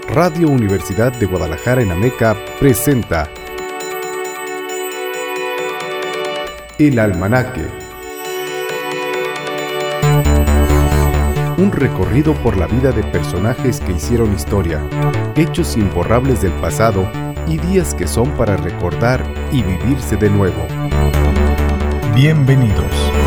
Radio Universidad de Guadalajara en Ameca presenta El Almanaque. Un recorrido por la vida de personajes que hicieron historia, hechos imborrables del pasado y días que son para recordar y vivirse de nuevo. Bienvenidos.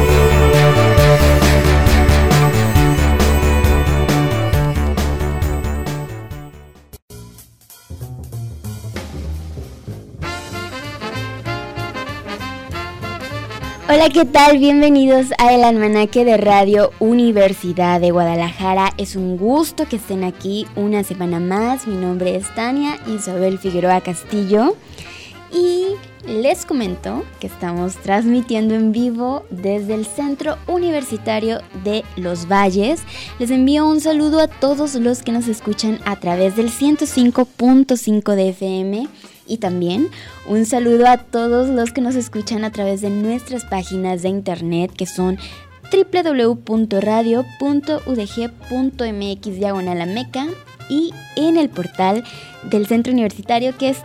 Hola, ¿qué tal? Bienvenidos a El Almanaque de Radio Universidad de Guadalajara. Es un gusto que estén aquí una semana más. Mi nombre es Tania Isabel Figueroa Castillo y les comento que estamos transmitiendo en vivo desde el Centro Universitario de Los Valles. Les envío un saludo a todos los que nos escuchan a través del 105.5 de FM. Y también un saludo a todos los que nos escuchan a través de nuestras páginas de internet que son www.radio.udg.mx/Ameca y en el portal del Centro Universitario que es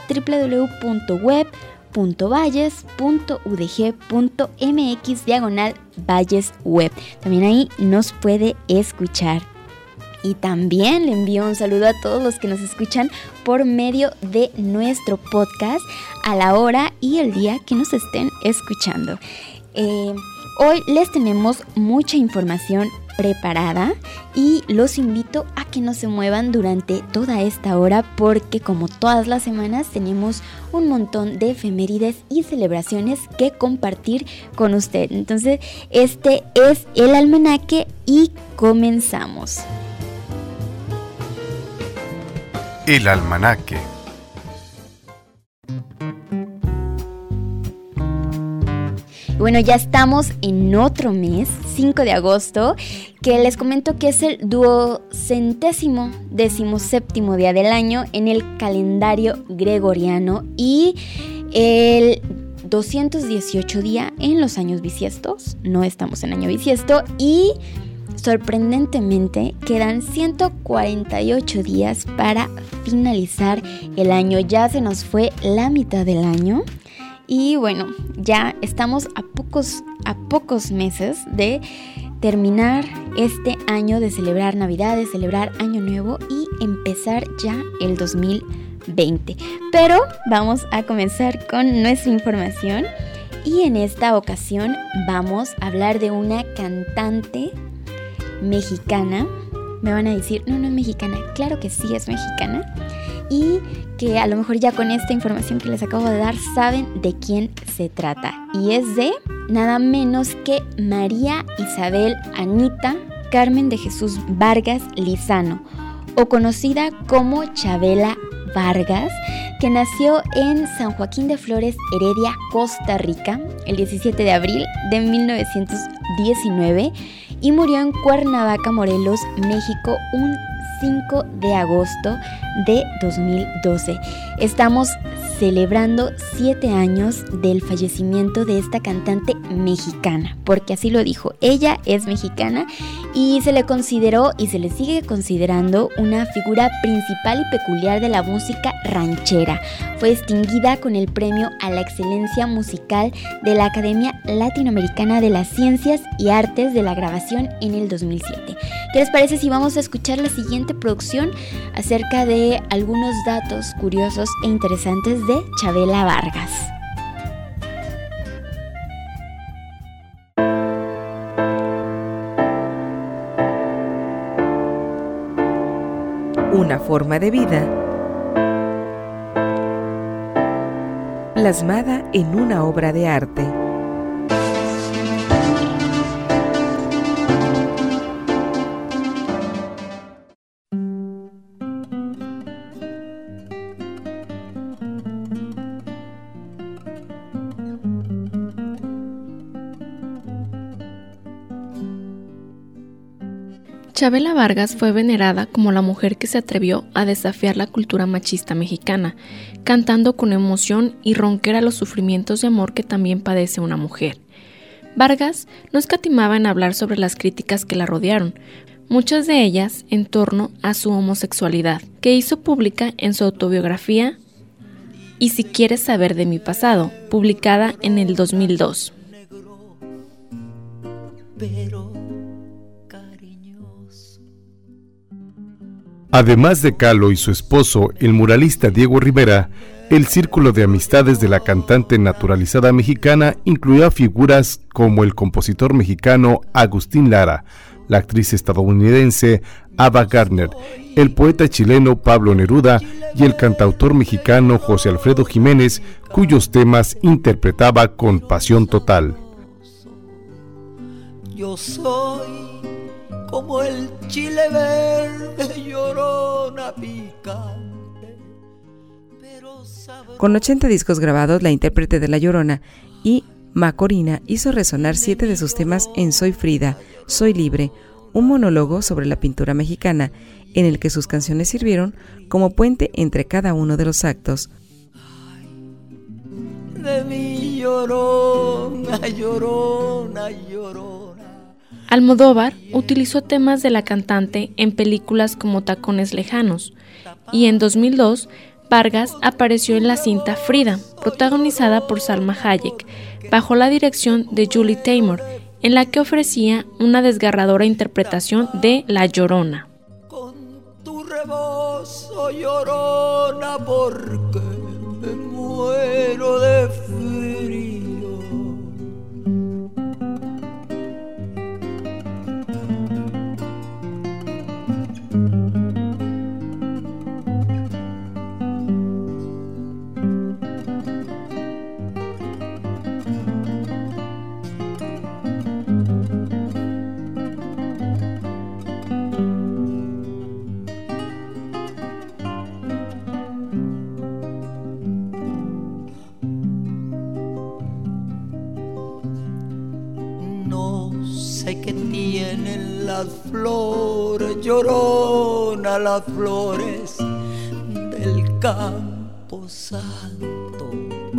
www.web.valles.udg.mx/Valles Web. También ahí nos puede escuchar. Y también le envío un saludo a todos los que nos escuchan por medio de nuestro podcast a la hora y el día que nos estén escuchando. Hoy les tenemos mucha información preparada y los invito a que no se muevan durante toda esta hora porque como todas las semanas tenemos un montón de efemérides y celebraciones que compartir con usted. Entonces este es el almanaque y comenzamos. El Almanaque. Bueno, ya estamos en otro mes, 5 de agosto, que les comento que es el 217º día del año en el calendario gregoriano y el 218 día en los años bisiestos. No estamos en año bisiesto y sorprendentemente quedan 148 días para finalizar el año. Ya se nos fue la mitad del año y bueno, ya estamos a pocos meses de terminar este año, de celebrar Navidad, de celebrar Año Nuevo y empezar ya el 2020. Pero vamos a comenzar con nuestra información y en esta ocasión vamos a hablar de una cantante mexicana. Me van a decir, no es mexicana. Claro que sí es mexicana. Y que a lo mejor ya con esta información que les acabo de dar saben de quién se trata. Y es de nada menos que María Isabel Anita Carmen de Jesús Vargas Lizano, o conocida como Chabela Vargas, que nació en San Joaquín de Flores, Heredia, Costa Rica, el 17 de abril de 1919 y murió en Cuernavaca, Morelos, México, un 5 de agosto de 2012. Estamos celebrando 7 años del fallecimiento de esta cantante mexicana, porque así lo dijo, ella es mexicana y se le consideró y se le sigue considerando una figura principal y peculiar de la música ranchera. Fue distinguida con el premio a la excelencia musical de la Academia Latinoamericana de las Ciencias y Artes de la Grabación en el 2007. ¿Qué les parece si vamos a escuchar la siguiente producción acerca de algunos datos curiosos e interesantes de Chabela Vargas? Una forma de vida plasmada en una obra de arte. Chabela Vargas fue venerada como la mujer que se atrevió a desafiar la cultura machista mexicana, cantando con emoción y ronquera los sufrimientos de amor que también padece una mujer. Vargas no escatimaba en hablar sobre las críticas que la rodearon, muchas de ellas en torno a su homosexualidad, que hizo pública en su autobiografía Y si quieres saber de mi pasado, publicada en el 2002. Además de Kahlo y su esposo, el muralista Diego Rivera, el círculo de amistades de la cantante naturalizada mexicana incluía figuras como el compositor mexicano Agustín Lara, la actriz estadounidense Ava Gardner, el poeta chileno Pablo Neruda y el cantautor mexicano José Alfredo Jiménez, cuyos temas interpretaba con pasión total. Yo soy como el chile verde, llorona picante. Con 80 discos grabados, la intérprete de La Llorona y Macorina hizo resonar 7 de sus temas en Soy Frida, Soy Libre, un monólogo sobre la pintura mexicana, en el que sus canciones sirvieron como puente entre cada uno de los actos. De mi llorona, llorona, llorona. Almodóvar utilizó temas de la cantante en películas como Tacones Lejanos, y en 2002 Vargas apareció en la cinta Frida, protagonizada por Salma Hayek, bajo la dirección de Julie Taymor, en la que ofrecía una desgarradora interpretación de La Llorona. Con tu rebozo, llorona, porque me muero de frío. Que tienen las flores, llorona, las flores del campo santo.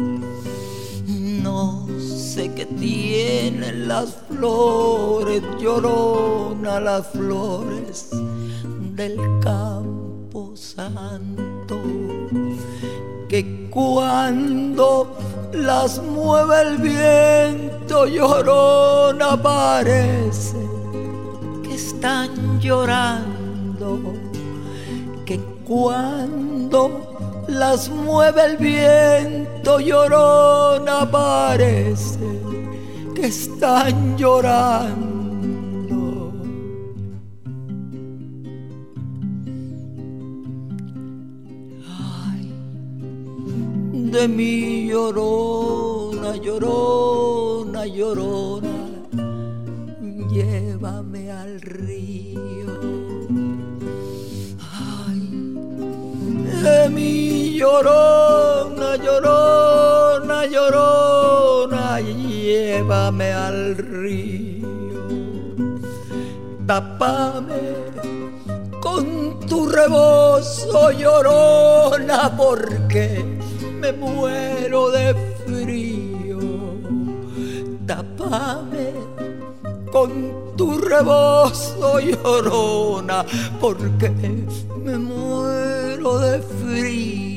No sé qué tienen las flores, llorona, las flores del campo santo, que cuando las mueve el viento, llorona, parece que están llorando, que cuando las mueve el viento, llorona, parece que están llorando. De mi llorona, llorona, llorona, llévame al río. Ay, de mi llorona, llorona, llorona, llévame al río. Tápame con tu rebozo, llorona, porque me muero de frío. Tápame con tu rebozo, llorona, porque me muero de frío.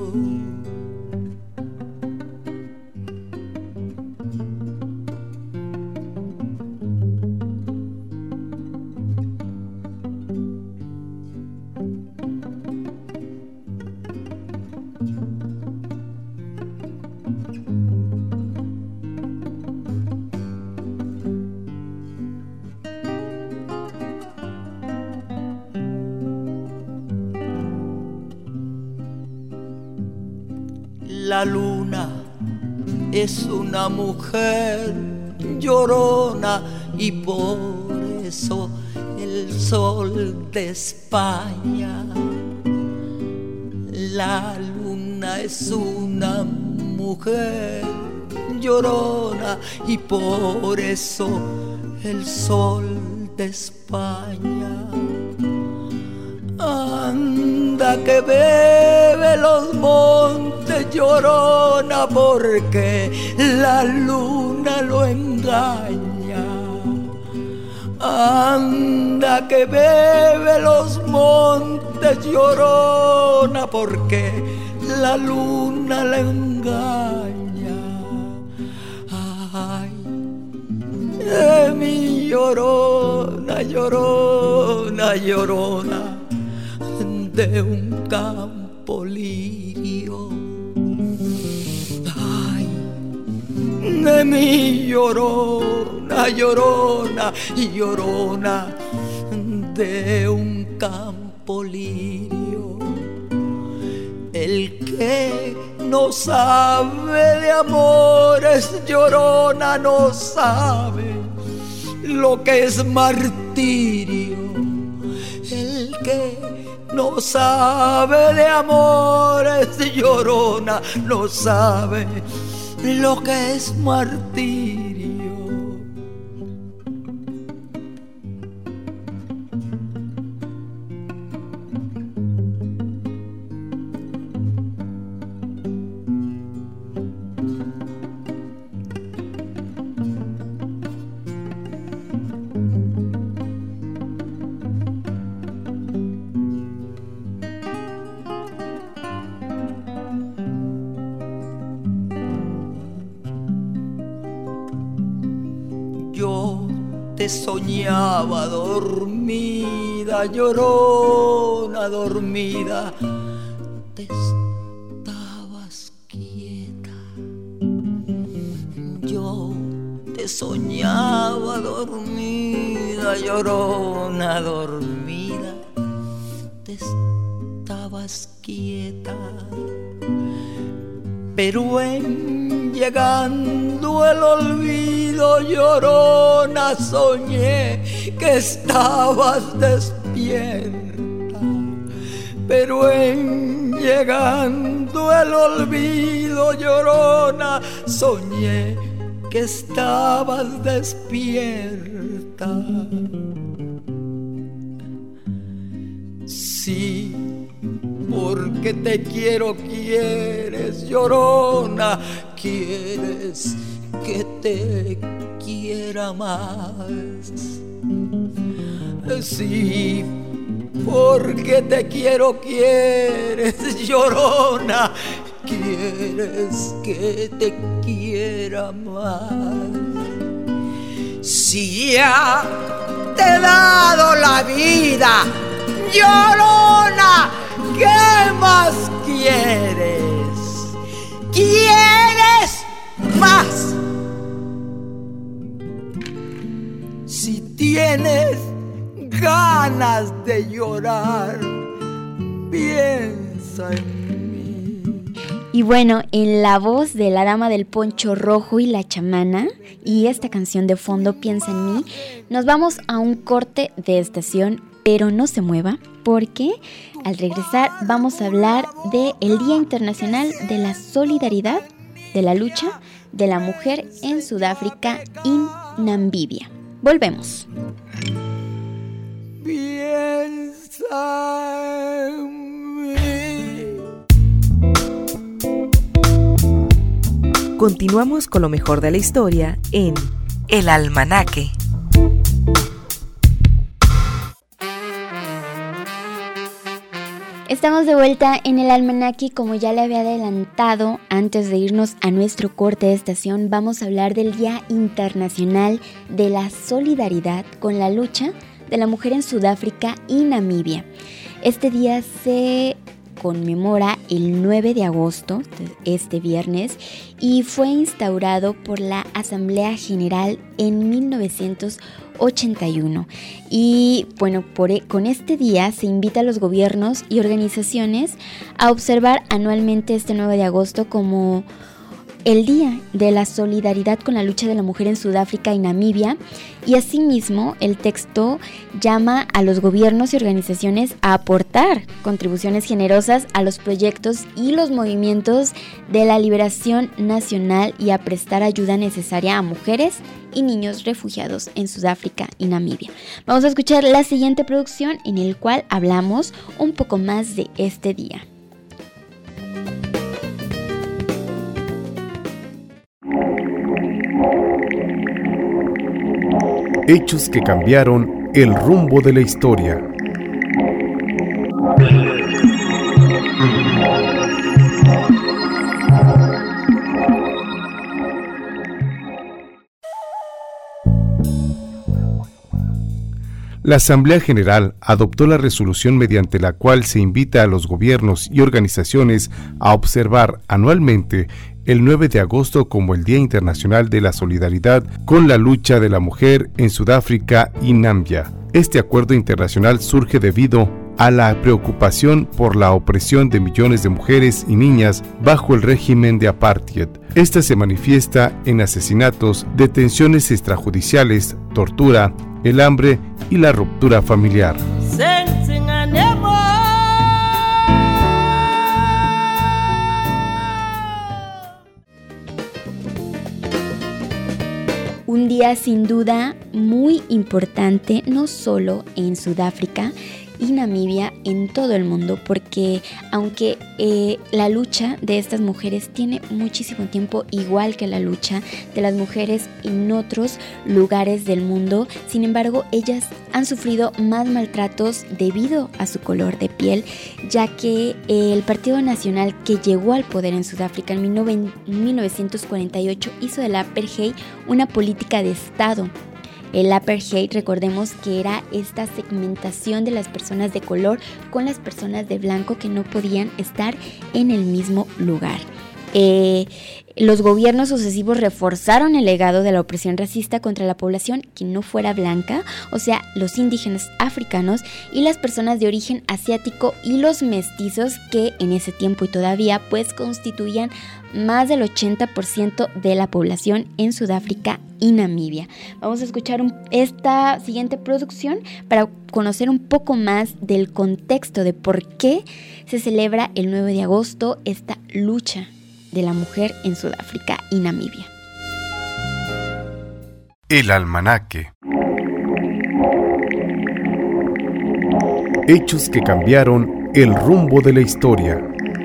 La luna es una mujer llorona y por eso el sol de España. La luna es una mujer llorona y por eso el sol de España. Anda que bebe los montes, llorona, porque la luna lo engaña. Anda que bebe los montes Llorona, porque la luna le engaña. Ay, de mi Llorona, Llorona, Llorona, de un campo lirio. Ay, de mi Llorona, Llorona, Llorona, de un campo lirio. El que no sabe de amores, Llorona, no sabe lo que es martirio. El que no sabe de amores, Llorona, no sabe lo que es martirio. Yo te soñaba dormida, Llorona, dormida, te estabas quieta. Yo te soñaba dormida, Llorona, dormida, te estabas quieta. Pero en llegando el olvido, Llorona, soñé que estabas despierta. Pero en llegando el olvido, Llorona, soñé que estabas despierta. Sí, porque te quiero, quieres, Llorona, quieres que te quiera más. Sí, porque te quiero, quieres, Llorona, quieres que te quiera más. Si ya te he dado la vida, Llorona, ¿qué más quieres? ¿Quieres más? Si tienes ganas de llorar, piensa en mí. Y bueno, en la voz de la dama del poncho rojo y la chamana, y esta canción de fondo, Piensa en mí, nos vamos a un corte de estación, pero no se mueva, porque al regresar vamos a hablar del Día Internacional de la Solidaridad, de la lucha de la mujer en Sudáfrica y Namibia. Volvemos. Piensa en mí. Continuamos con lo mejor de la historia en El Almanaque. Estamos de vuelta en el Almanaque y como ya le había adelantado, antes de irnos a nuestro corte de estación, vamos a hablar del Día Internacional de la Solidaridad con la lucha de la mujer en Sudáfrica y Namibia. Este día se conmemora el 9 de agosto, este viernes, y fue instaurado por la Asamblea General en 1981. Y bueno, con este día se invita a los gobiernos y organizaciones a observar anualmente este 9 de agosto como el Día de la Solidaridad con la lucha de la mujer en Sudáfrica y Namibia, y asimismo el texto llama a los gobiernos y organizaciones a aportar contribuciones generosas a los proyectos y los movimientos de la liberación nacional y a prestar ayuda necesaria a mujeres y niños refugiados en Sudáfrica y Namibia. Vamos a escuchar la siguiente producción en el cual hablamos un poco más de este día. Hechos que cambiaron el rumbo de la historia. La Asamblea General adoptó la resolución mediante la cual se invita a los gobiernos y organizaciones a observar anualmente el 9 de agosto como el Día Internacional de la Solidaridad con la lucha de la mujer en Sudáfrica y Namibia. Este acuerdo internacional surge debido a la preocupación por la opresión de millones de mujeres y niñas bajo el régimen de apartheid. Esta se manifiesta en asesinatos, detenciones extrajudiciales, tortura, el hambre y la ruptura familiar. Un día sin duda muy importante, no solo en Sudáfrica y Namibia, en todo el mundo, porque aunque la lucha de estas mujeres tiene muchísimo tiempo, igual que la lucha de las mujeres en otros lugares del mundo, sin embargo ellas han sufrido más maltratos debido a su color de piel, ya que el Partido Nacional que llegó al poder en Sudáfrica en 1948 hizo del apartheid una política de Estado. El apartheid, recordemos que era esta segmentación de las personas de color con las personas de blanco que no podían estar en el mismo lugar. Los gobiernos sucesivos reforzaron el legado de la opresión racista contra la población que no fuera blanca, o sea, los indígenas africanos y las personas de origen asiático y los mestizos, que en ese tiempo y todavía pues constituían más del 80% de la población en Sudáfrica y Namibia. Vamos a escuchar esta siguiente producción para conocer un poco más del contexto de por qué se celebra el 9 de agosto esta lucha de la mujer en Sudáfrica y Namibia. El almanaque. Hechos que cambiaron el rumbo de la historia.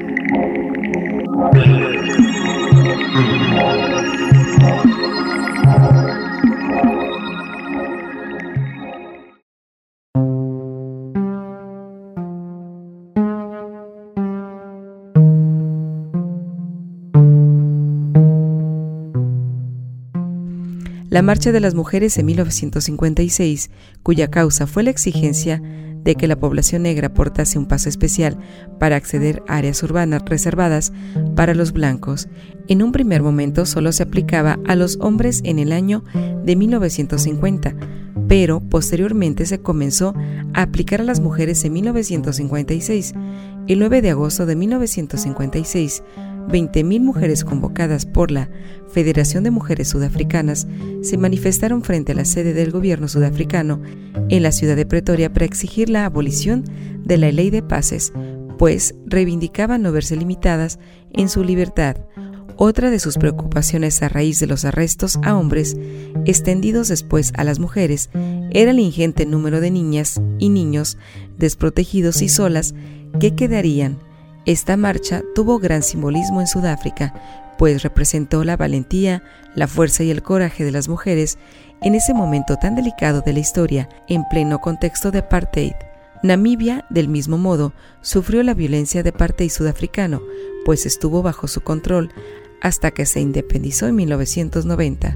La Marcha de las Mujeres en 1956, cuya causa fue la exigencia de que la población negra aportase un paso especial para acceder a áreas urbanas reservadas para los blancos. En un primer momento solo se aplicaba a los hombres en el año de 1950, pero posteriormente se comenzó a aplicar a las mujeres en 1956. El 9 de agosto de 1956, 20.000 mujeres convocadas por la Federación de Mujeres Sudafricanas se manifestaron frente a la sede del gobierno sudafricano en la ciudad de Pretoria para exigir la abolición de la ley de pases, pues reivindicaban no verse limitadas en su libertad. Otra de sus preocupaciones a raíz de los arrestos a hombres, extendidos después a las mujeres, era el ingente número de niñas y niños desprotegidos y solas que quedarían. Esta marcha tuvo gran simbolismo en Sudáfrica, pues representó la valentía, la fuerza y el coraje de las mujeres en ese momento tan delicado de la historia, en pleno contexto de apartheid. Namibia, del mismo modo, sufrió la violencia de apartheid sudafricano, pues estuvo bajo su control hasta que se independizó en 1990.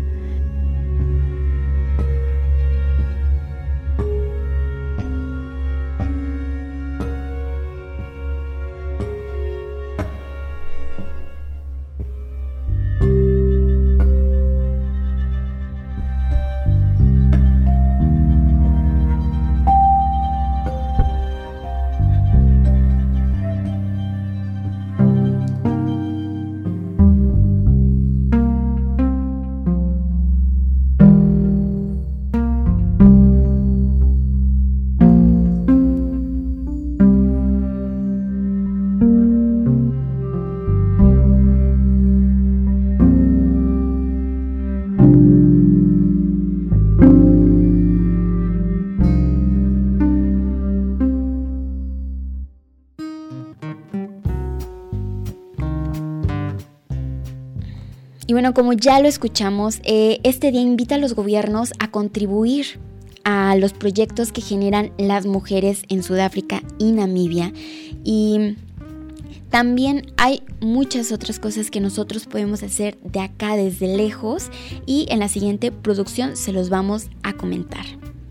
Y bueno, como ya lo escuchamos, este día invita a los gobiernos a contribuir a los proyectos que generan las mujeres en Sudáfrica y Namibia. Y también hay muchas otras cosas que nosotros podemos hacer de acá desde lejos, y en la siguiente producción se los vamos a comentar.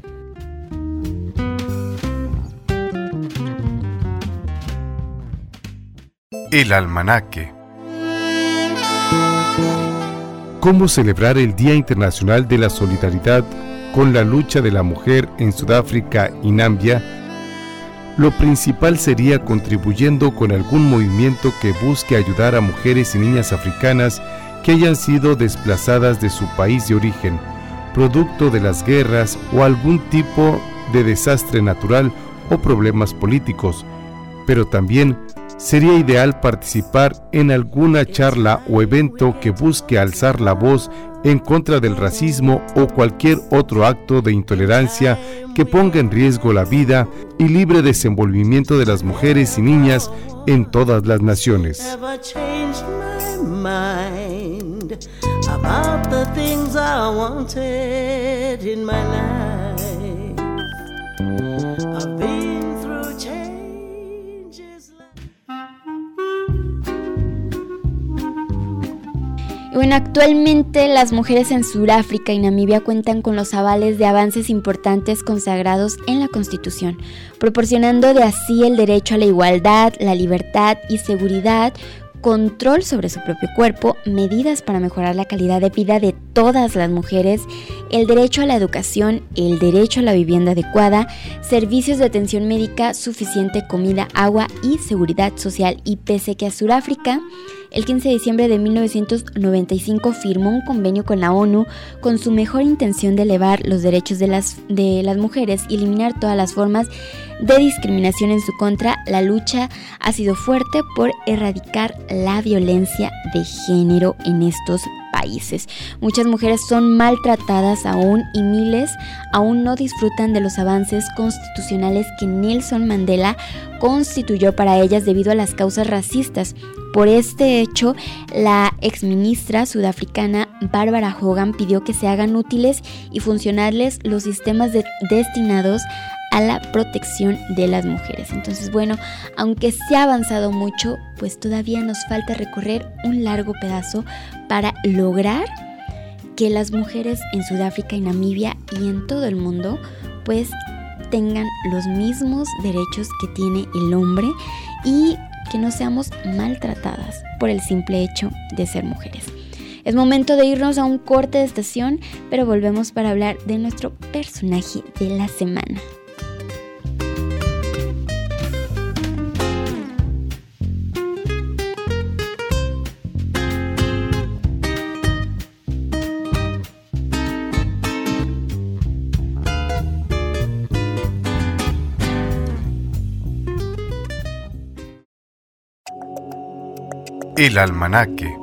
El almanaque. ¿Cómo celebrar el Día Internacional de la Solidaridad con la lucha de la mujer en Sudáfrica y Namibia? Lo principal sería contribuyendo con algún movimiento que busque ayudar a mujeres y niñas africanas que hayan sido desplazadas de su país de origen, producto de las guerras o algún tipo de desastre natural o problemas políticos. Pero también sería ideal participar en alguna charla o evento que busque alzar la voz en contra del racismo o cualquier otro acto de intolerancia que ponga en riesgo la vida y libre desenvolvimiento de las mujeres y niñas en todas las naciones. Y bueno, actualmente las mujeres en Sudáfrica y Namibia cuentan con los avales de avances importantes consagrados en la Constitución, proporcionando de así el derecho a la igualdad, la libertad y seguridad, control sobre su propio cuerpo, medidas para mejorar la calidad de vida de todas las mujeres, el derecho a la educación, el derecho a la vivienda adecuada, servicios de atención médica, suficiente comida, agua y seguridad social. Y pese que a Sudáfrica, el 15 de diciembre de 1995 firmó un convenio con la ONU con su mejor intención de elevar los derechos de las mujeres y eliminar todas las formas de discriminación en su contra, la lucha ha sido fuerte por erradicar la violencia de género en estos países. Muchas mujeres son maltratadas aún y miles aún no disfrutan de los avances constitucionales que Nelson Mandela constituyó para ellas debido a las causas racistas. Por este hecho, la exministra sudafricana Barbara Hogan pidió que se hagan útiles y funcionales los sistemas destinados a la protección de las mujeres. Entonces, bueno, aunque se ha avanzado mucho, pues todavía nos falta recorrer un largo pedazo para lograr que las mujeres en Sudáfrica y Namibia y en todo el mundo, pues tengan los mismos derechos que tiene el hombre y que no seamos maltratadas por el simple hecho de ser mujeres. Es momento de irnos a un corte de estación, pero volvemos para hablar de nuestro personaje de la semana. El almanaque.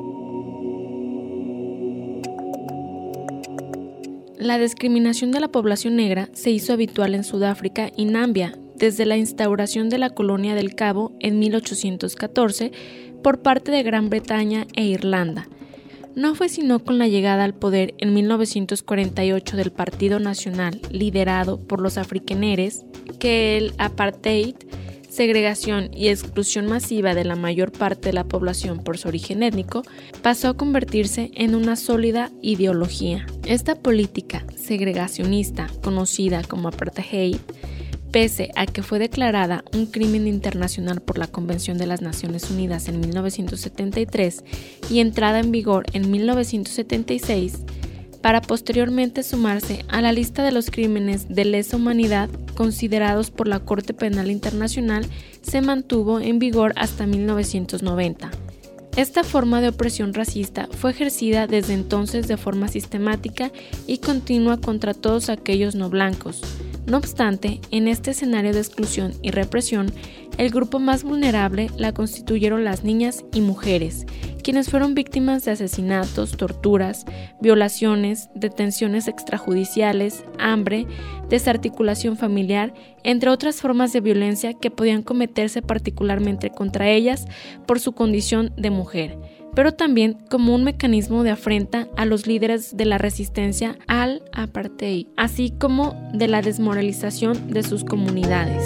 La discriminación de la población negra se hizo habitual en Sudáfrica y Namibia desde la instauración de la Colonia del Cabo en 1814 por parte de Gran Bretaña e Irlanda. No fue sino con la llegada al poder en 1948 del Partido Nacional liderado por los africaneres que el apartheid, segregación y exclusión masiva de la mayor parte de la población por su origen étnico, pasó a convertirse en una sólida ideología. Esta política segregacionista, conocida como apartheid, pese a que fue declarada un crimen internacional por la Convención de las Naciones Unidas en 1973 y entrada en vigor en 1976, para posteriormente sumarse a la lista de los crímenes de lesa humanidad considerados por la Corte Penal Internacional, se mantuvo en vigor hasta 1990. Esta forma de opresión racista fue ejercida desde entonces de forma sistemática y continua contra todos aquellos no blancos. No obstante, en este escenario de exclusión y represión, El grupo más vulnerable la constituyeron las niñas y mujeres, quienes fueron víctimas de asesinatos, torturas, violaciones, detenciones extrajudiciales, hambre, desarticulación familiar, entre otras formas de violencia que podían cometerse particularmente contra ellas por su condición de mujer, pero también como un mecanismo de afrenta a los líderes de la resistencia al apartheid, así como de la desmoralización de sus comunidades.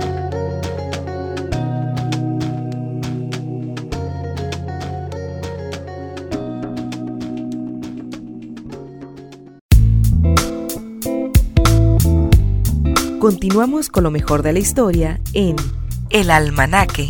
Continuamos con lo mejor de la historia en El Almanaque.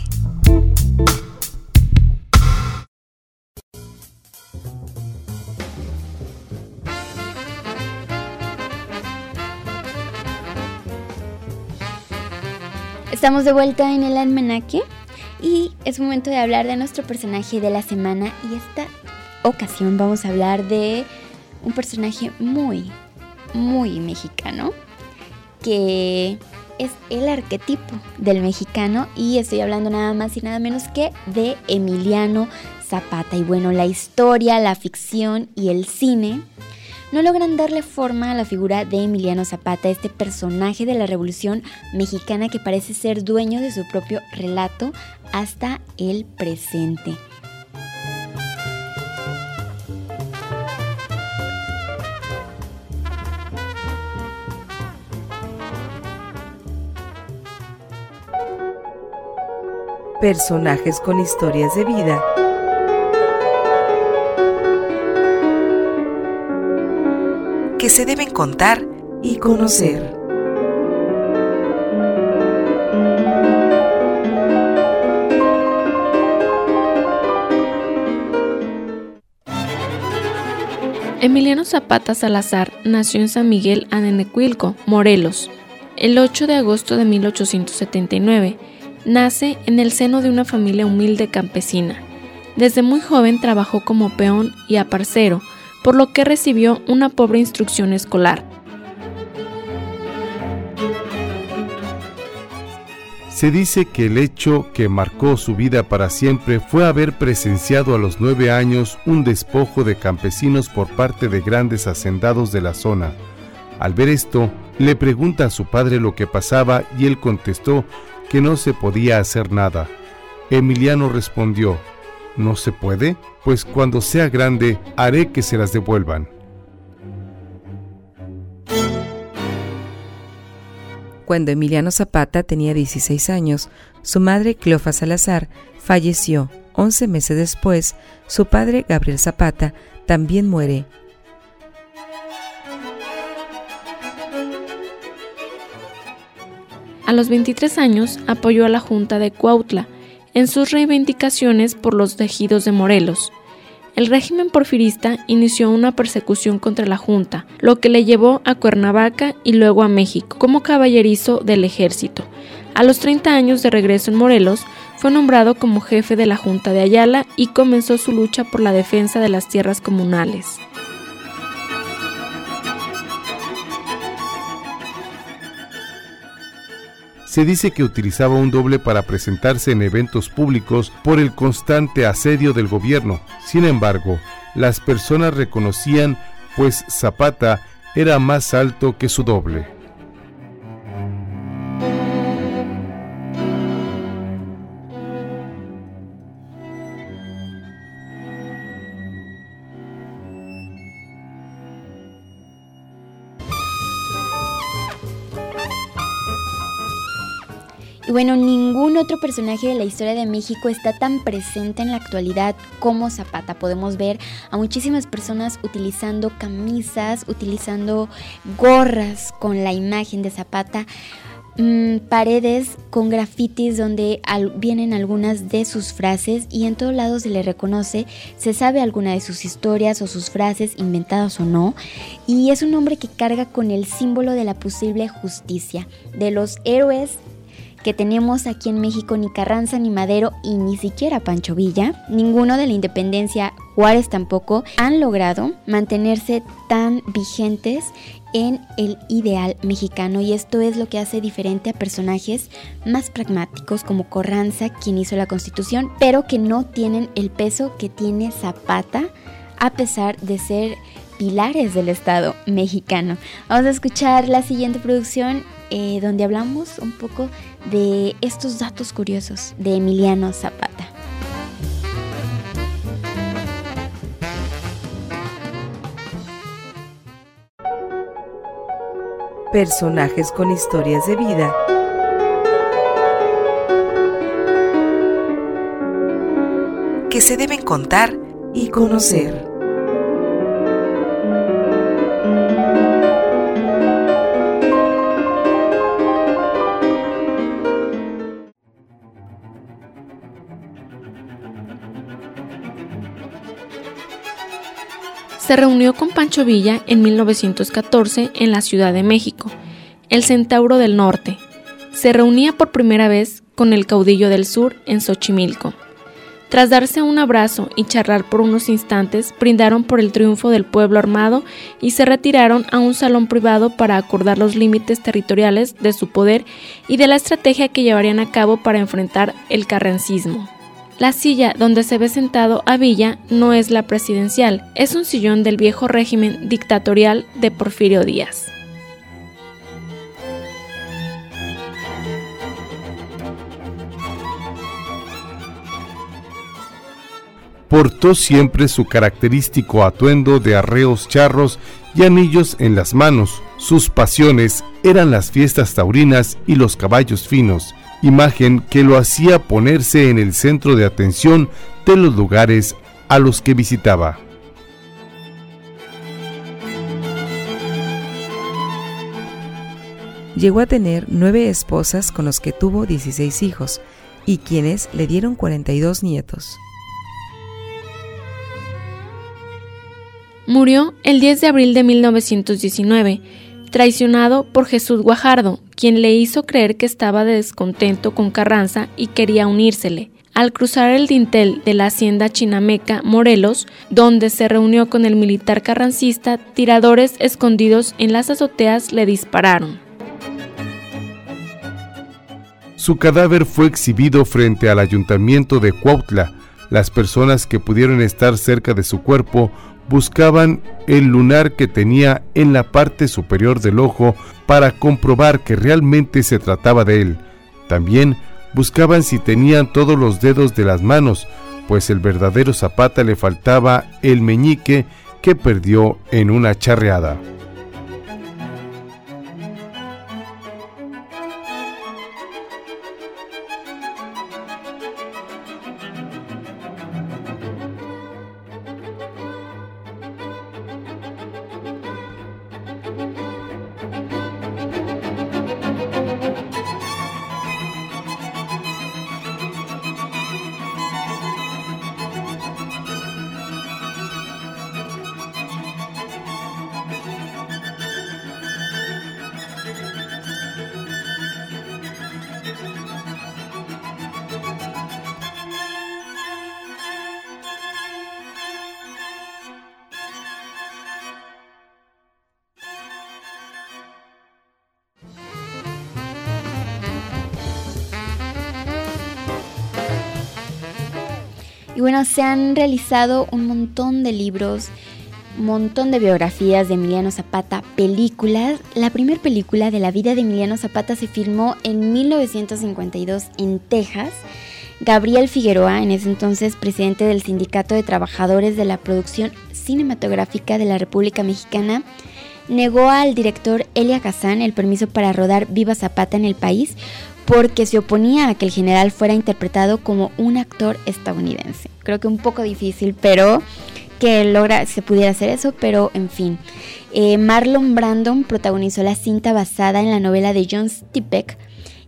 Estamos de vuelta en El Almanaque y es momento de hablar de nuestro personaje de la semana, y esta ocasión vamos a hablar de un personaje muy mexicano, que es el arquetipo del mexicano, y estoy hablando nada más y nada menos que de Emiliano Zapata. Y bueno, la historia, la ficción y el cine no logran darle forma a la figura de Emiliano Zapata, este personaje de la Revolución Mexicana que parece ser dueño de su propio relato hasta el presente. Personajes con historias de vida que se deben contar y conocer. Emiliano Zapata Salazar nació en San Miguel Anenecuilco, Morelos, el 8 de agosto de 1879. Nace en el seno de una familia humilde campesina. Desde muy joven trabajó como peón y aparcero, por lo que recibió una pobre instrucción escolar. Se dice que el hecho que marcó su vida para siempre fue haber presenciado a los 9 años un despojo de campesinos por parte de grandes hacendados de la zona. Al ver esto, le pregunta a su padre lo que pasaba y él contestó que no se podía hacer nada. Emiliano respondió: ¿no se puede? Pues cuando sea grande haré que se las devuelvan. Cuando Emiliano Zapata tenía 16 años, su madre Cleofa Salazar falleció. 11 meses después, su padre Gabriel Zapata también muere. A los 23 años apoyó a la Junta de Cuautla en sus reivindicaciones por los ejidos de Morelos. El régimen porfirista inició una persecución contra la Junta, lo que le llevó a Cuernavaca y luego a México como caballerizo del ejército. A los 30 años de regreso en Morelos, fue nombrado como jefe de la Junta de Ayala y comenzó su lucha por la defensa de las tierras comunales. Se dice que utilizaba un doble para presentarse en eventos públicos por el constante asedio del gobierno. Sin embargo, las personas reconocían, pues Zapata era más alto que su doble. Y bueno, ningún otro personaje de la historia de México está tan presente en la actualidad como Zapata. Podemos ver a muchísimas personas utilizando camisas, utilizando gorras con la imagen de Zapata, paredes con grafitis donde vienen algunas de sus frases, y en todos lados se le reconoce, se sabe alguna de sus historias o sus frases, inventadas o no, y es un hombre que carga con el símbolo de la posible justicia, de los héroes que tenemos aquí en México, ni Carranza, ni Madero y ni siquiera Pancho Villa, ninguno de la independencia, Juárez tampoco, han logrado mantenerse tan vigentes en el ideal mexicano, y esto es lo que hace diferente a personajes más pragmáticos como Carranza, quien hizo la Constitución, pero que no tienen el peso que tiene Zapata, a pesar de ser pilares del Estado mexicano. Vamos a escuchar la siguiente producción donde hablamos un poco de estos datos curiosos de Emiliano Zapata. Personajes con historias de vida. Que se deben contar y conocer. Se reunió con Pancho Villa en 1914 en la Ciudad de México, el Centauro del Norte. Se reunía por primera vez con el caudillo del sur en Xochimilco. Tras darse un abrazo y charlar por unos instantes, brindaron por el triunfo del pueblo armado y se retiraron a un salón privado para acordar los límites territoriales de su poder y de la estrategia que llevarían a cabo para enfrentar el carrancismo. La silla donde se ve sentado a Villa no es la presidencial, es un sillón del viejo régimen dictatorial de Porfirio Díaz. Portó siempre su característico atuendo de arreos charros y anillos en las manos. Sus pasiones eran las fiestas taurinas y los caballos finos, imagen que lo hacía ponerse en el centro de atención de los lugares a los que visitaba. Llegó a tener 9 esposas con los que tuvo 16 hijos y quienes le dieron 42 nietos. Murió el 10 de abril de 1919, traicionado por Jesús Guajardo, quien le hizo creer que estaba descontento con Carranza y quería unírsele. Al cruzar el dintel de la hacienda Chinameca, Morelos, donde se reunió con el militar carrancista, tiradores escondidos en las azoteas le dispararon. Su cadáver fue exhibido frente al ayuntamiento de Cuautla. Las personas que pudieron estar cerca de su cuerpo buscaban el lunar que tenía en la parte superior del ojo para comprobar que realmente se trataba de él. También buscaban si tenían todos los dedos de las manos, pues el verdadero Zapata le faltaba el meñique que perdió en una charreada. Y bueno, se han realizado un montón de libros, un montón de biografías de Emiliano Zapata, películas. La primera película de la vida de Emiliano Zapata se filmó en 1952 en Texas. Gabriel Figueroa, en ese entonces presidente del Sindicato de Trabajadores de la Producción Cinematográfica de la República Mexicana, negó al director Elia Kazan el permiso para rodar Viva Zapata en el país porque se oponía a que el general fuera interpretado como un actor estadounidense. Creo que un poco difícil, pero que se pudiera hacer eso, pero en fin. Marlon Brando protagonizó la cinta basada en la novela de John Steinbeck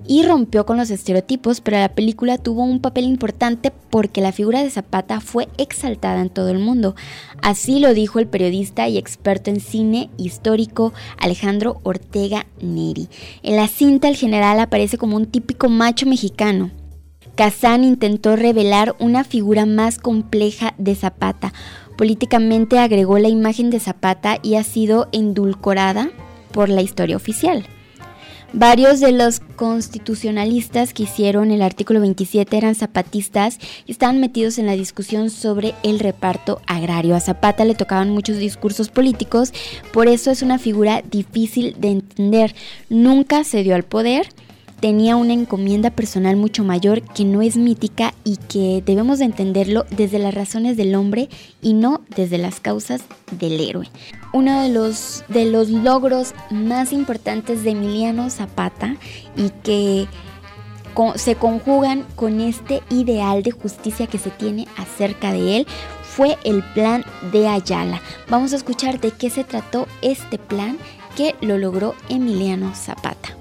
y rompió con los estereotipos, pero la película tuvo un papel importante porque la figura de Zapata fue exaltada en todo el mundo. Así lo dijo el periodista y experto en cine histórico Alejandro Ortega Neri. En la cinta el general aparece como un típico macho mexicano. Kazan intentó revelar una figura más compleja de Zapata. Políticamente agregó la imagen de Zapata y ha sido endulcorada por la historia oficial. Varios de los constitucionalistas que hicieron el artículo 27 eran zapatistas y estaban metidos en la discusión sobre el reparto agrario. A Zapata le tocaban muchos discursos políticos, por eso es una figura difícil de entender. Nunca cedió al poder, tenía una encomienda personal mucho mayor que no es mítica y que debemos de entenderlo desde las razones del hombre y no desde las causas del héroe. Uno de los logros más importantes de Emiliano Zapata y que se conjugan con este ideal de justicia que se tiene acerca de él fue el Plan de Ayala. Vamos a escuchar de qué se trató este plan que lo logró Emiliano Zapata.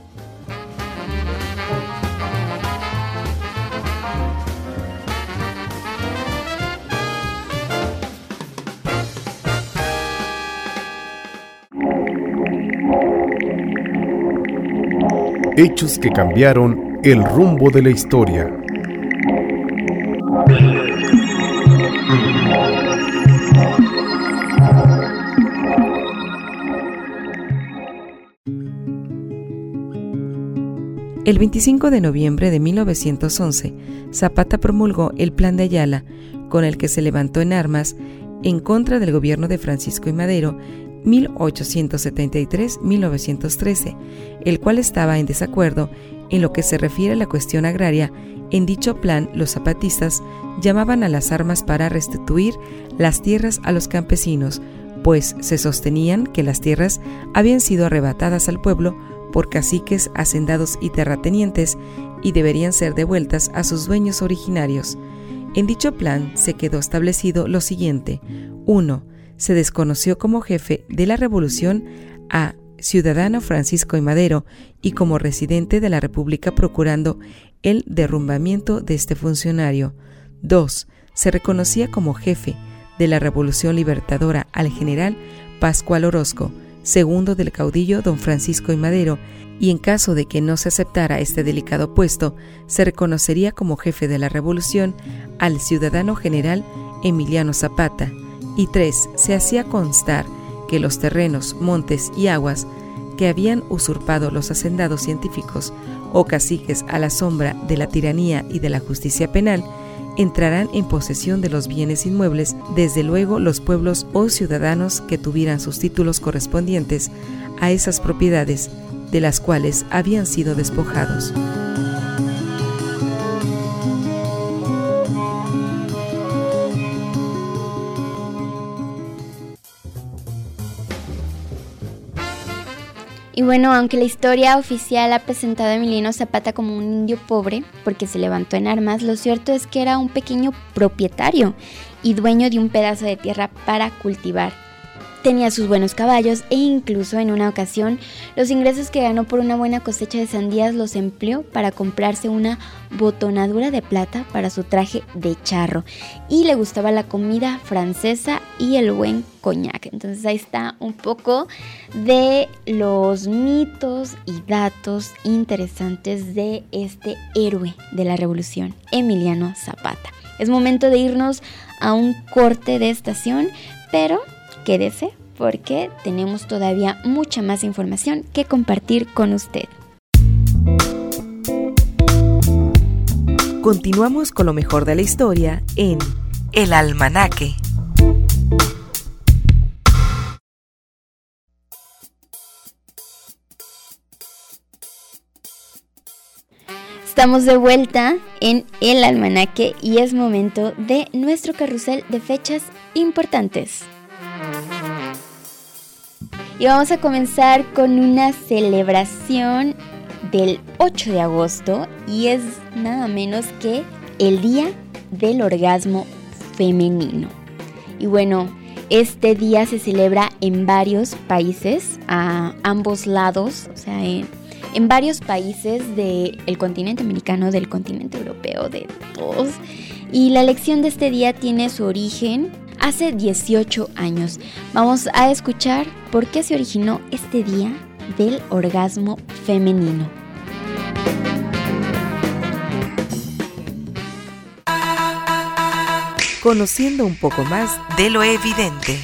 Hechos que cambiaron el rumbo de la historia. El 25 de noviembre de 1911, Zapata promulgó el Plan de Ayala, con el que se levantó en armas en contra del gobierno de Francisco I. Madero 1873-1913, el cual estaba en desacuerdo en lo que se refiere a la cuestión agraria. En dicho plan, los zapatistas llamaban a las armas para restituir las tierras a los campesinos, pues se sostenían que las tierras habían sido arrebatadas al pueblo por caciques, hacendados y terratenientes y deberían ser devueltas a sus dueños originarios. En dicho plan se quedó establecido lo siguiente: 1. Se desconoció como jefe de la revolución a ciudadano Francisco I. Madero y como residente de la República procurando el derrumbamiento de este funcionario. 2. Se reconocía como jefe de la Revolución Libertadora al general Pascual Orozco, segundo del caudillo don Francisco I. Madero, y en caso de que no se aceptara este delicado puesto, se reconocería como jefe de la revolución al ciudadano general Emiliano Zapata. Y 3. Se hacía constar que los terrenos, montes y aguas que habían usurpado los hacendados científicos o caciques a la sombra de la tiranía y de la justicia penal entrarán en posesión de los bienes inmuebles, desde luego los pueblos o ciudadanos que tuvieran sus títulos correspondientes a esas propiedades de las cuales habían sido despojados. Y bueno, aunque la historia oficial ha presentado a Emiliano Zapata como un indio pobre porque se levantó en armas, lo cierto es que era un pequeño propietario y dueño de un pedazo de tierra para cultivar. Tenía sus buenos caballos e incluso en una ocasión los ingresos que ganó por una buena cosecha de sandías los empleó para comprarse una botonadura de plata para su traje de charro, y le gustaba la comida francesa y el buen coñac. Entonces ahí está un poco de los mitos y datos interesantes de este héroe de la revolución, Emiliano Zapata. Es momento de irnos a un corte de estación, pero quédese porque tenemos todavía mucha más información que compartir con usted. Continuamos con lo mejor de la historia en El Almanaque. Estamos de vuelta en El Almanaque y es momento de nuestro carrusel de fechas importantes. Y vamos a comenzar con una celebración del 8 de agosto y es nada menos que el Día del Orgasmo Femenino. Y bueno, este día se celebra en varios países, a ambos lados, o sea, en varios países del continente americano, del continente europeo, de todos. Y la elección de este día tiene su origen hace 18 años. Vamos a escuchar por qué se originó este día del orgasmo femenino. Conociendo un poco más de lo evidente.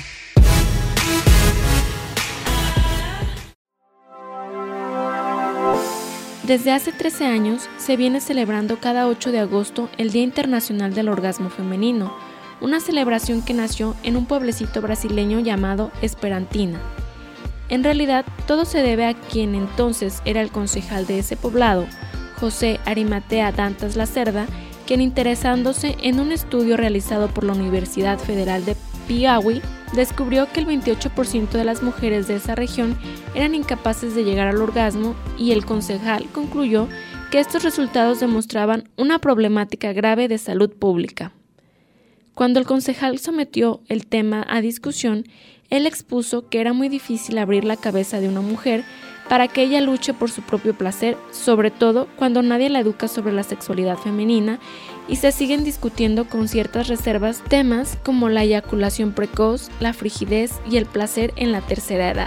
Desde hace 13 años se viene celebrando cada 8 de agosto el Día Internacional del Orgasmo Femenino, una celebración que nació en un pueblecito brasileño llamado Esperantina. En realidad, todo se debe a quien entonces era el concejal de ese poblado, José Arimatea Dantas Lacerda, quien, interesándose en un estudio realizado por la Universidad Federal de Piauí, descubrió que el 28% de las mujeres de esa región eran incapaces de llegar al orgasmo, y el concejal concluyó que estos resultados demostraban una problemática grave de salud pública. Cuando el concejal sometió el tema a discusión, él expuso que era muy difícil abrir la cabeza de una mujer para que ella luche por su propio placer, sobre todo cuando nadie la educa sobre la sexualidad femenina y se siguen discutiendo con ciertas reservas temas como la eyaculación precoz, la frigidez y el placer en la tercera edad.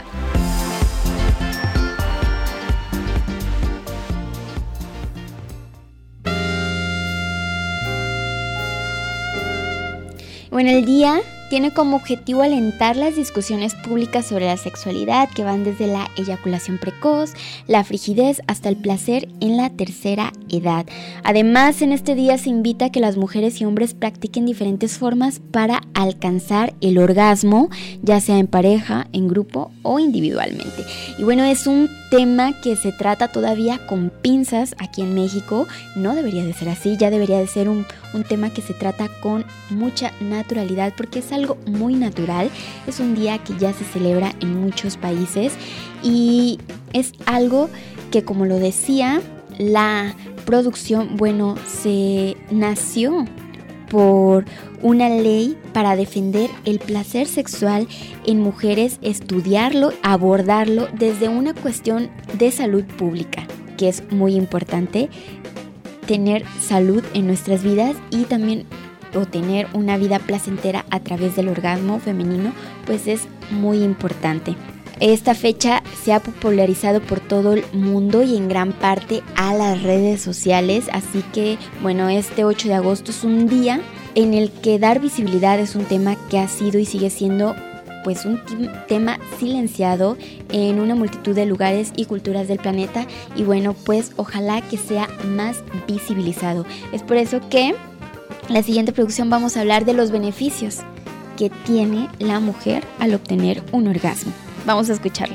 Bueno, el día tiene como objetivo alentar las discusiones públicas sobre la sexualidad, que van desde la eyaculación precoz, la frigidez, hasta el placer en la tercera edad. Además, en este día se invita a que las mujeres y hombres practiquen diferentes formas para alcanzar el orgasmo, ya sea en pareja, en grupo o individualmente. Y bueno, es un tema que se trata todavía con pinzas aquí en México. No debería de ser así, ya debería de ser un tema que se trata con mucha naturalidad, porque es algo muy natural. Es un día que ya se celebra en muchos países y es algo que, como lo decía, la producción, se nació por una ley para defender el placer sexual en mujeres, estudiarlo, abordarlo desde una cuestión de salud pública, que es muy importante tener salud en nuestras vidas y también tener una vida placentera a través del orgasmo femenino, pues es muy importante. Esta fecha se ha popularizado por todo el mundo y en gran parte a las redes sociales, así que este 8 de agosto es un día en el que dar visibilidad es un tema que ha sido y sigue siendo un tema silenciado en una multitud de lugares y culturas del planeta, y ojalá que sea más visibilizado. Es por eso que en la siguiente producción vamos a hablar de los beneficios que tiene la mujer al obtener un orgasmo. Vamos a escucharla.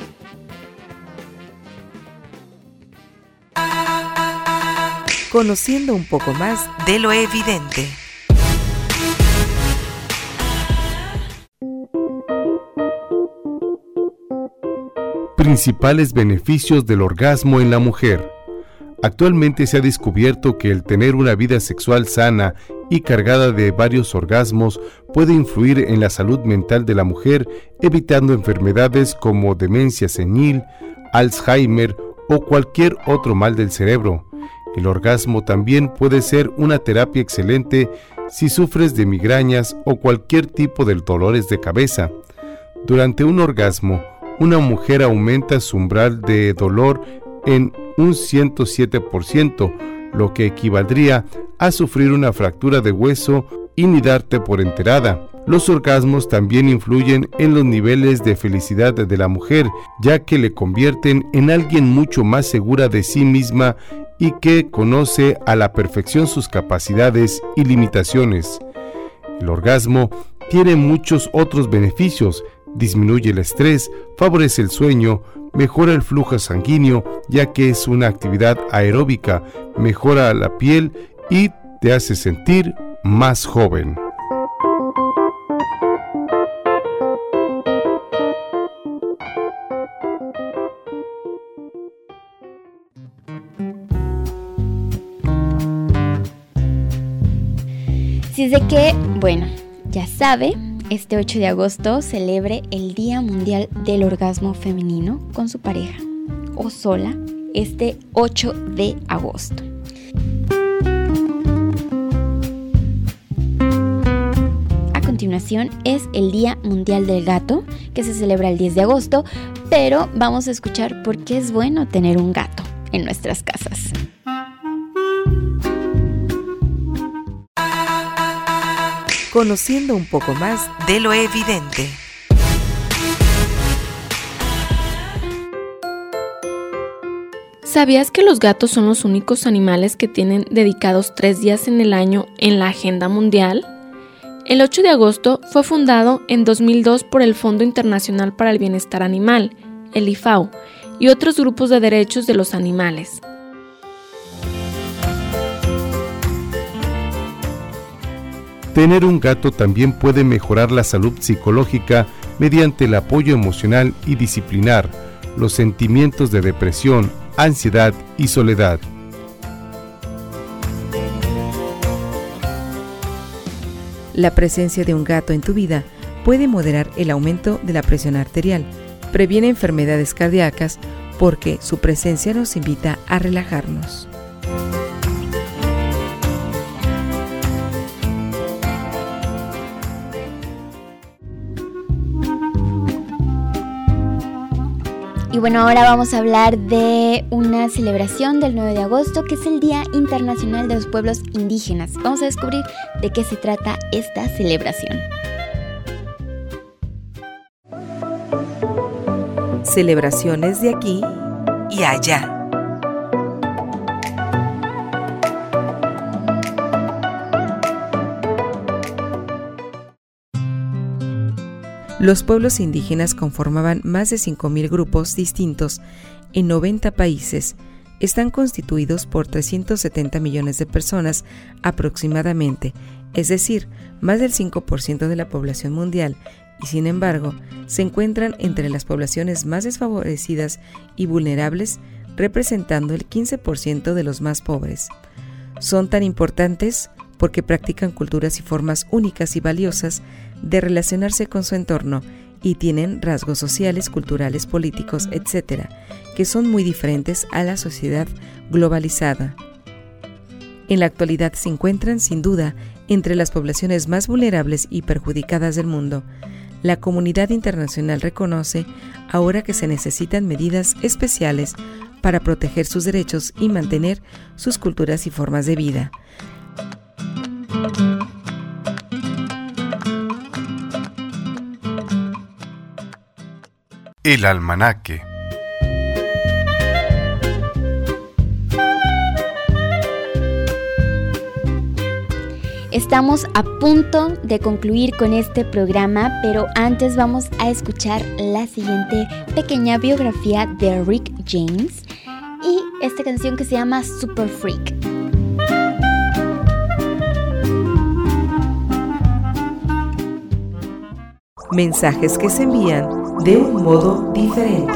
Conociendo un poco más de lo evidente. Principales beneficios del orgasmo en la mujer. Actualmente se ha descubierto que el tener una vida sexual sana y cargada de varios orgasmos puede influir en la salud mental de la mujer, evitando enfermedades como demencia senil, Alzheimer o cualquier otro mal del cerebro. El orgasmo también puede ser una terapia excelente si sufres de migrañas o cualquier tipo de dolores de cabeza. Durante un orgasmo, una mujer aumenta su umbral de dolor en un 107%, lo que equivaldría a sufrir una fractura de hueso y ni darte por enterada. Los orgasmos también influyen en los niveles de felicidad de la mujer, ya que le convierten en alguien mucho más segura de sí misma y que conoce a la perfección sus capacidades y limitaciones. El orgasmo tiene muchos otros beneficios. Disminuye el estrés, favorece el sueño, mejora el flujo sanguíneo, ya que es una actividad aeróbica, mejora la piel y te hace sentir más joven. Si es de que, ya sabe, este 8 de agosto celebre el Día Mundial del Orgasmo Femenino con su pareja o sola este 8 de agosto. A continuación es el Día Mundial del Gato, que se celebra el 10 de agosto, pero vamos a escuchar por qué es bueno tener un gato en nuestras casas. Conociendo un poco más de lo evidente. ¿Sabías que los gatos son los únicos animales que tienen dedicados 3 días en el año en la agenda mundial? El 8 de agosto fue fundado en 2002 por el Fondo Internacional para el Bienestar Animal, el IFAO, y otros grupos de derechos de los animales. Tener un gato también puede mejorar la salud psicológica mediante el apoyo emocional y disciplinar los sentimientos de depresión, ansiedad y soledad. La presencia de un gato en tu vida puede moderar el aumento de la presión arterial, previene enfermedades cardíacas porque su presencia nos invita a relajarnos. Y bueno, ahora vamos a hablar de una celebración del 9 de agosto, que es el Día Internacional de los Pueblos Indígenas. Vamos a descubrir de qué se trata esta celebración. Celebraciones de aquí y allá. Los pueblos indígenas conformaban más de 5,000 grupos distintos en 90 países. Están constituidos por 370 millones de personas aproximadamente, es decir, más del 5% de la población mundial, y sin embargo, se encuentran entre las poblaciones más desfavorecidas y vulnerables, representando el 15% de los más pobres. Son tan importantes porque practican culturas y formas únicas y valiosas de relacionarse con su entorno y tienen rasgos sociales, culturales, políticos, etc., que son muy diferentes a la sociedad globalizada. En la actualidad se encuentran, sin duda, entre las poblaciones más vulnerables y perjudicadas del mundo. La comunidad internacional reconoce ahora que se necesitan medidas especiales para proteger sus derechos y mantener sus culturas y formas de vida. El almanaque. Estamos a punto de concluir con este programa, pero antes vamos a escuchar la siguiente pequeña biografía de Rick James y esta canción que se llama Super Freak. Mensajes que se envían de un modo diferente.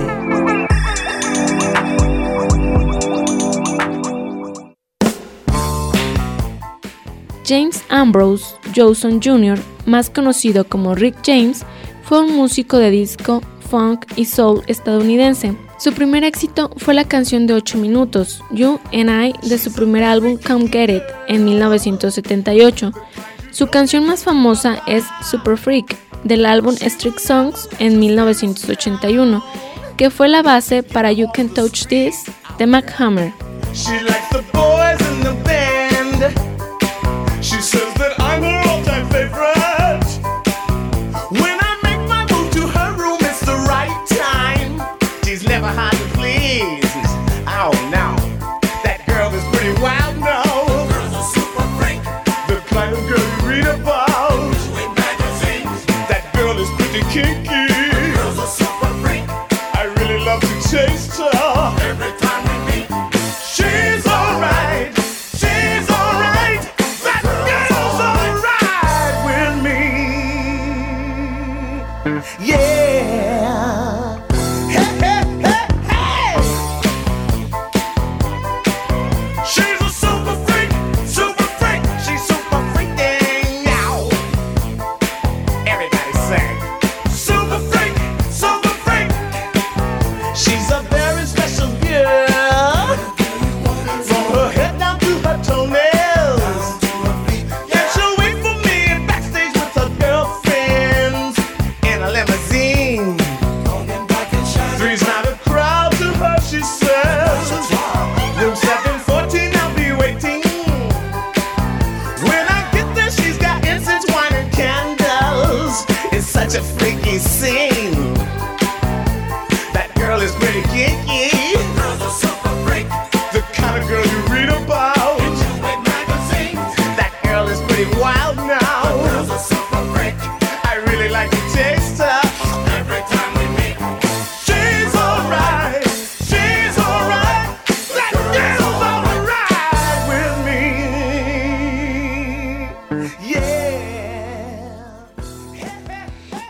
James Ambrose Johnson Jr., más conocido como Rick James, fue un músico de disco, funk y soul estadounidense. Su primer éxito fue la canción de 8 minutos, You and I, de su primer álbum Come Get It, en 1978. Su canción más famosa es Super Freak, del álbum Street Songs en 1981, que fue la base para You Can Touch This, de Mac Hammer. She likes the boys in the band. She says that I'm her all-time favorite. When I make my move to her room, it's the right time. She's never hard to please. Oh no, that girl is pretty wild now. The girl's a super freak, the kind of girl you read about in magazines. That girl is pretty kinky. The girl's a super freak. I really love to taste her every time we meet. She's alright.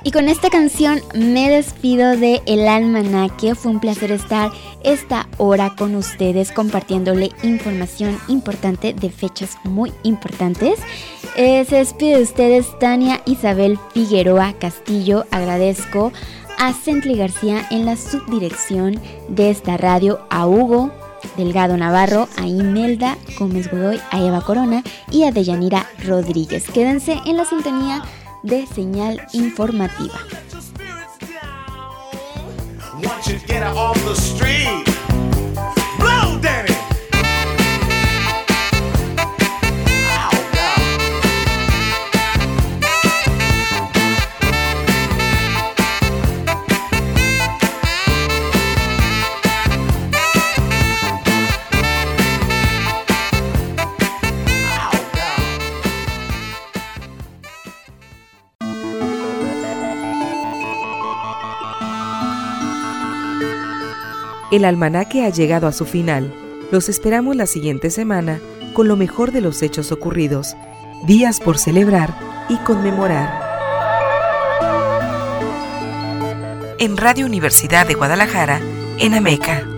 Y con esta canción me despido de El Almanaque. Fue un placer estar esta hora con ustedes compartiéndole información importante de fechas muy importantes. Se despide de ustedes Tania Isabel Figueroa Castillo. Agradezco a Centli García en la subdirección de esta radio, a Hugo Delgado Navarro, a Imelda Gómez Godoy, a Eva Corona y a Deyanira Rodríguez. Quédense en la sintonía de Señal Informativa. El almanaque ha llegado a su final. Los esperamos la siguiente semana con lo mejor de los hechos ocurridos, días por celebrar y conmemorar. En Radio Universidad de Guadalajara, en Ameca.